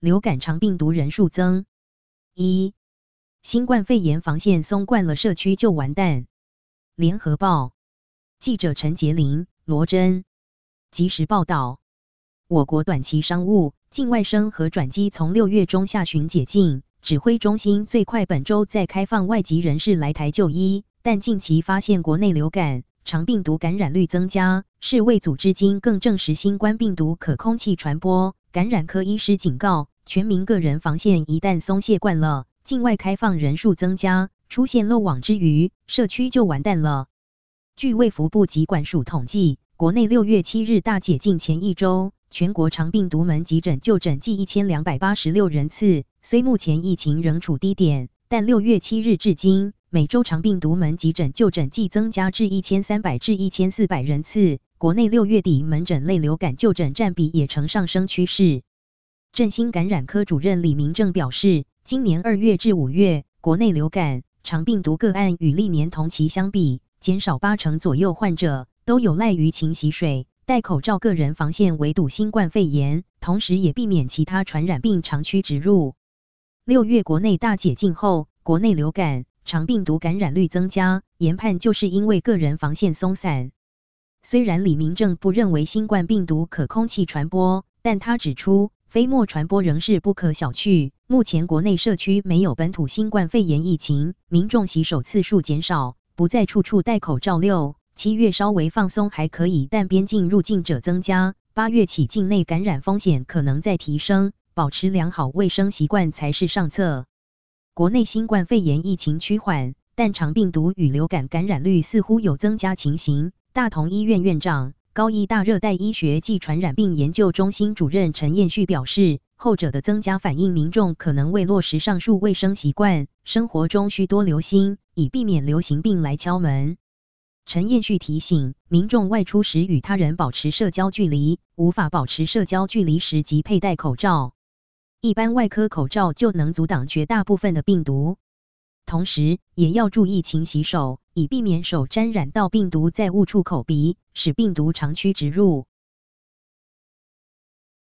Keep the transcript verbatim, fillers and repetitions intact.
流感肠病毒人数增。一、新冠肺炎防线松惯了，社区就完蛋。联合报记者陈杰林、罗真及时报道。我国短期商务、境外生和转机从六月中下旬解禁，指挥中心最快本周再开放外籍人士来台就医，但近期发现国内流感、肠病毒感染率增加，世卫组织今更证实新冠病毒可空气传播。感染科医师警告，全民个人防线一旦松懈惯了，境外开放人数增加，出现漏网之鱼，社区就完蛋了。据卫福部疾管署统计，国内六月七日大解禁前一周，全国肠病毒门急诊就诊计一千两百八十六人次，虽目前疫情仍处低点，但六月七日至今，每周肠病毒门急诊就诊计增加至一千三百至一千四百人次。国内六月底门诊类流感就诊占比也呈上升趋势。振兴感染科主任李明正表示，今年二月至五月，国内流感、肠病毒个案与历年同期相比，减少八成左右，患者都有赖于勤洗水、戴口罩个人防线围堵新冠肺炎，同时也避免其他传染病长驱直入。六月国内大解禁后，国内流感、肠病毒感染率增加，研判就是因为个人防线松散。虽然李明正不认为新冠病毒可空气传播，但他指出，飞沫传播仍是不可小觑。目前国内社区没有本土新冠肺炎疫情，民众洗手次数减少，不再处处戴口罩。六、七月稍微放松还可以，但边境入境者增加，八月起境内感染风险可能再提升，保持良好卫生习惯才是上策。国内新冠肺炎疫情趋缓，但肠病毒与流感感染率似乎有增加情形。大同医院院长、高医大热带医学暨传染病研究中心主任陈彦旭表示，后者的增加反映民众可能未落实上述卫生习惯，生活中需多留心，以避免流行病来敲门。陈彦旭提醒，民众外出时与他人保持社交距离，无法保持社交距离时即佩戴口罩。一般外科口罩就能阻挡绝大部分的病毒。同时，也要注意勤洗手，以避免手沾染到病毒再误触口鼻，使病毒长驱直入。